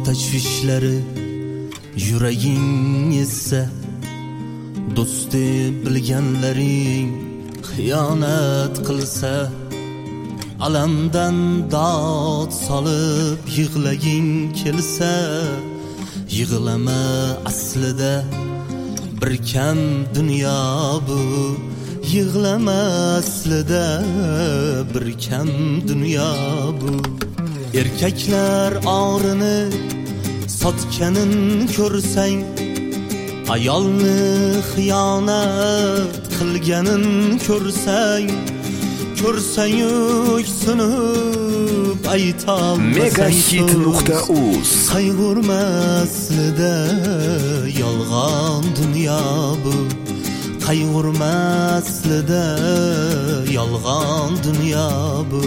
tashvishlari yuraging esa, do'sti bilganlaring xiyonat qilsa, alamdan dod solib yig'laging kelsa, yig'lama aslida bir kam dunyo bu, yig'lama aslida bir kam dunyo bu. Erkaklar orini sotganin ko'rsang, ayolni xiyonat qilganin ko'rsang, ko'rsangiz aytolmasang Megahit.uz. qayg'urma aslida yolg'on dunyo bu, qayg'urma aslida yolg'on dunyo bu.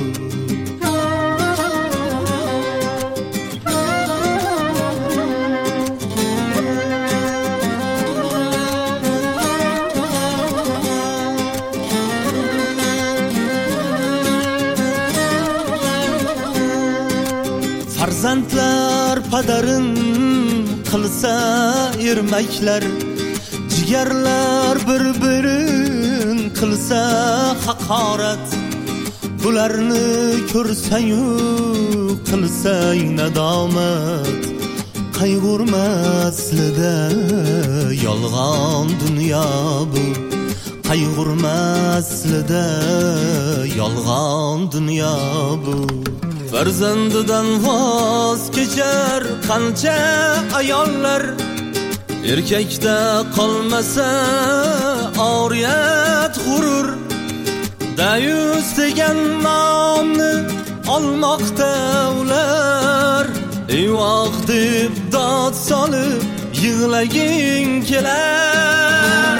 Farzandlar padarin qilsa ermaklar, jigarlar bir-birin qilsa haqorat, bularni ko'rsang-u qilsang nadomat, qayg'urma aslida yolg'on dunyo bu, qayg'urma aslida yolg'on dunyo bu. Farzandidan voz kechar qancha ayollar, erkakda qolmasa oriyat g'urur, dayus degan nomni olmoqda ular, eyvoh deb dod solib yig'laging kelar.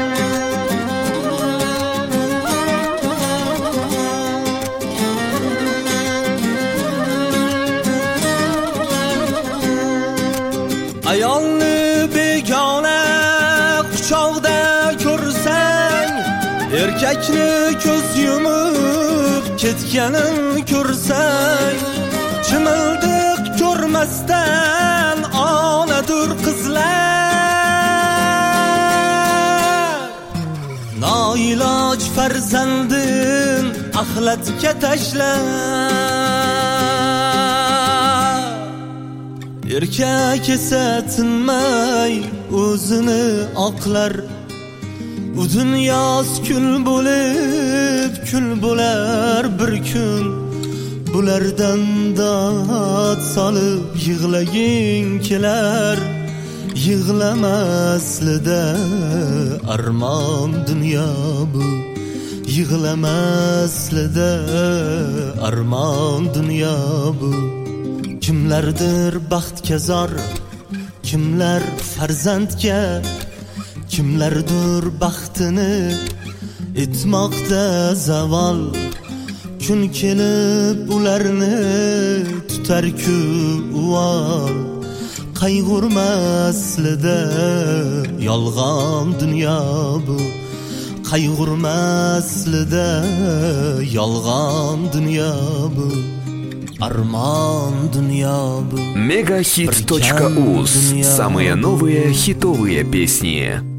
Ayolni begona quchoqda ko'rsang, erkakni ko'z yumib ketganin ko'rsang, chimildiq ko'rmasdan onadur qizlar, noiloj farzandin axlatga tashlar. Erkak esa tinmay o'zini oqlar, u dunyoz kul bo'lar bir kun, bulardan dod solib yig'laging kelar. Yig'lama aslida armon dunyo bu, yig'lama aslida armon dunyo bu. Kimlardir baxtga zor, kimlar farzandga, kimlardir baxtini etmoqda zavol, kun kelib ularni tutar-ku uvol, qayg'urma aslida yolg'on dunyo bu, qayg'urma aslida yolg'on dunyo bu. Арман dunyo bu. Megahit.uz. Самые новые хитовые песни.